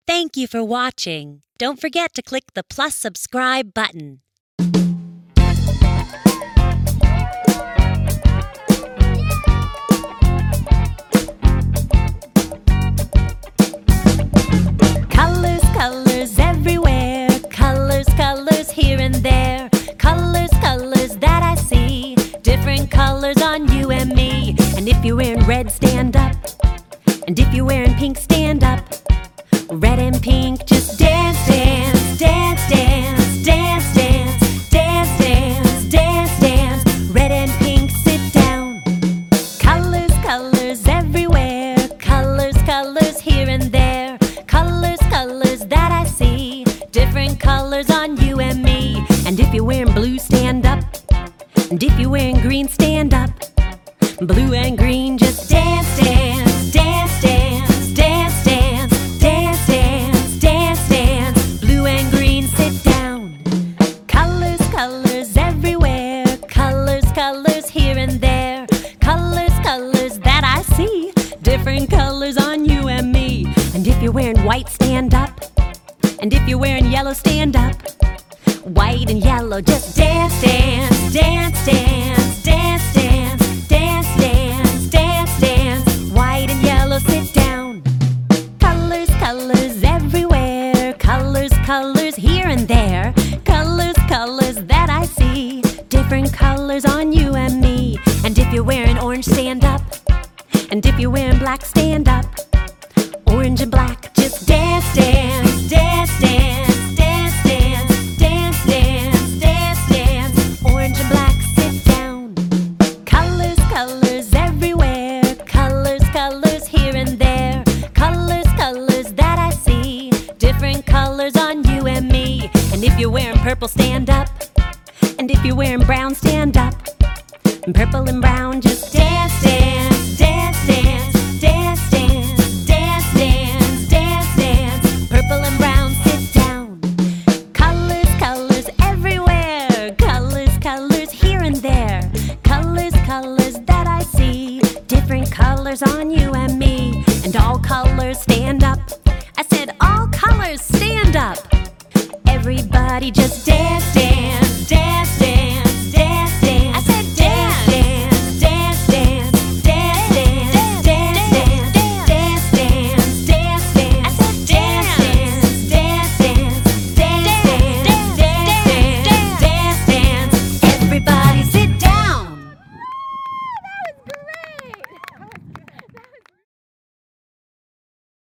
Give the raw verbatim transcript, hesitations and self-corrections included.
Thank you for watching. Don't forget to click the plus subscribe button. Colors, colors everywhere. Colors, colors here and there. Colors, colors that I see. Different colors on you and me. And if you're wearing red, stand up. And if you're wearing pink, stand up. Red and pink, just dance, dance, dance, dance, dance, dance, dance, dance, dance, dance. Red and pink, sit down. Colors, colors everywhere. Colors, colors here and there. Colors, colors that I see. Different colors on you and me. And if you're wearing blue, stand up. And if you're wearing green, stand up. Blue and green, just dance, dance, dance, dance, dance, dance, dance, dance, dance, dance. Blue and green, sit down. Colors, colors everywhere. Colors, colors here and there. Colors, colors that I see. Different colors on you and me. And if you're wearing white, stand up. And if you're wearing yellow, stand up. White and yellow, just dance, dance, dance, dance, dance, dance, dance, dance, dance, dance. White and yellow, sit down. Colors, colors everywhere. Colors, colors here and there. Colors, colors that I see. Different colors on you and me. And if you're wearing orange, stand up. And if you're wearing black, stand up. Orange and black, just dance, dance, dance, dance. Colors everywhere, colors, colors here and there. Colors, colors that I see. Different colors on you and me. And if you're wearing purple, stand up. And if you're wearing brown, stand up. And purple and brown, just dance, dance, dance, dance, dance, dance, dance, dance, dance, dance. Purple and brown, sit down. Colors, colors everywhere. Colors, colors here and there. Colors, colors that I see. Different colors on you and me. And all colors stand up. I said all colors stand up. Everybody just dance.